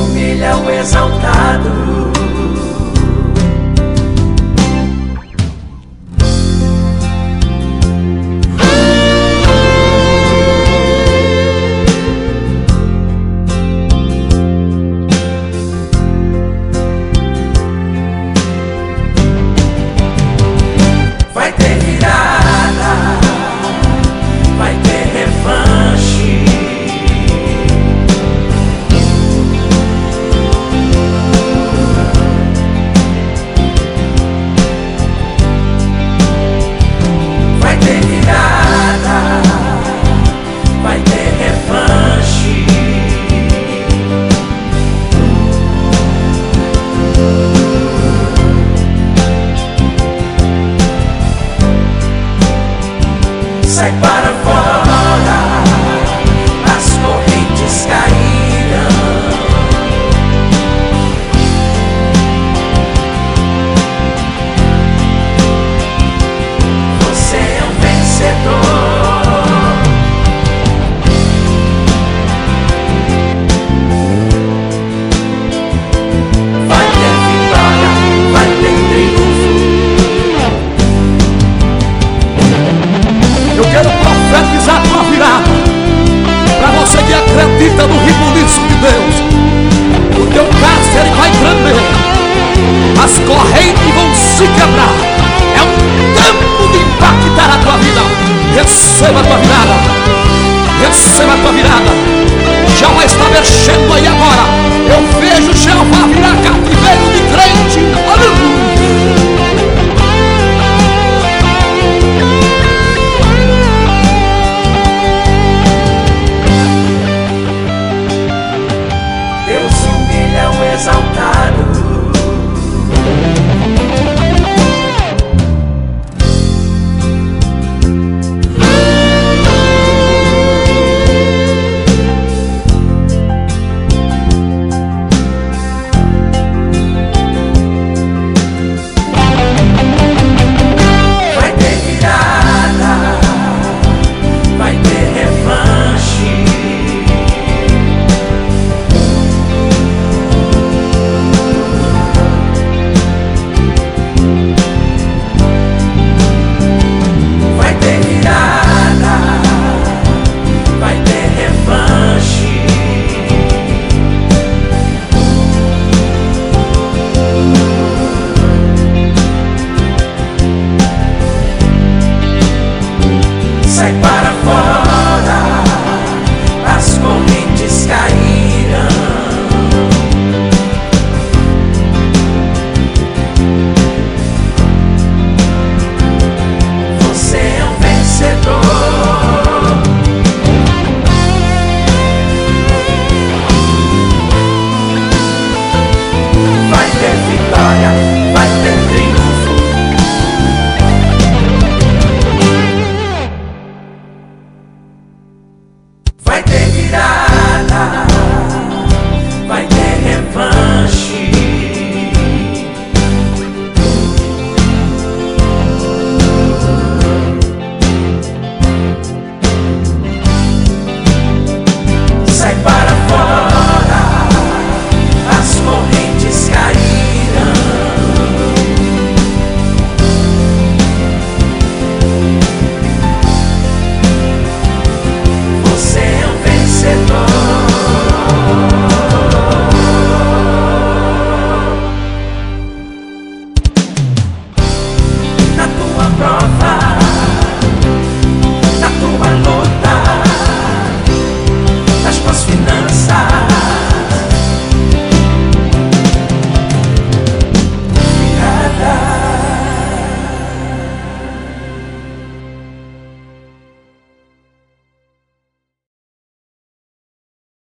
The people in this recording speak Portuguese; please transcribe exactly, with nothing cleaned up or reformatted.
um milhão exaltado. Vai ter virada, vai ter revanche. Vai ter virada, vai ter revanche. Sai para fora, as correntes caíram. Você é um vencedor. Vai ter vitória, vai ter triunfo. Eu quero profetizar uma virada para você que acredita no ribuliço de Deus. O teu cárcere vai tremer, as correntes vão se quebrar. É um tempo de impactar a tua vida. Receba a tua virada, receba a tua virada. Jeová está mexendo aí agora. Eu vejo Jeová virar cativeiro de crente. Aleluia. Deus um milhão exaltado.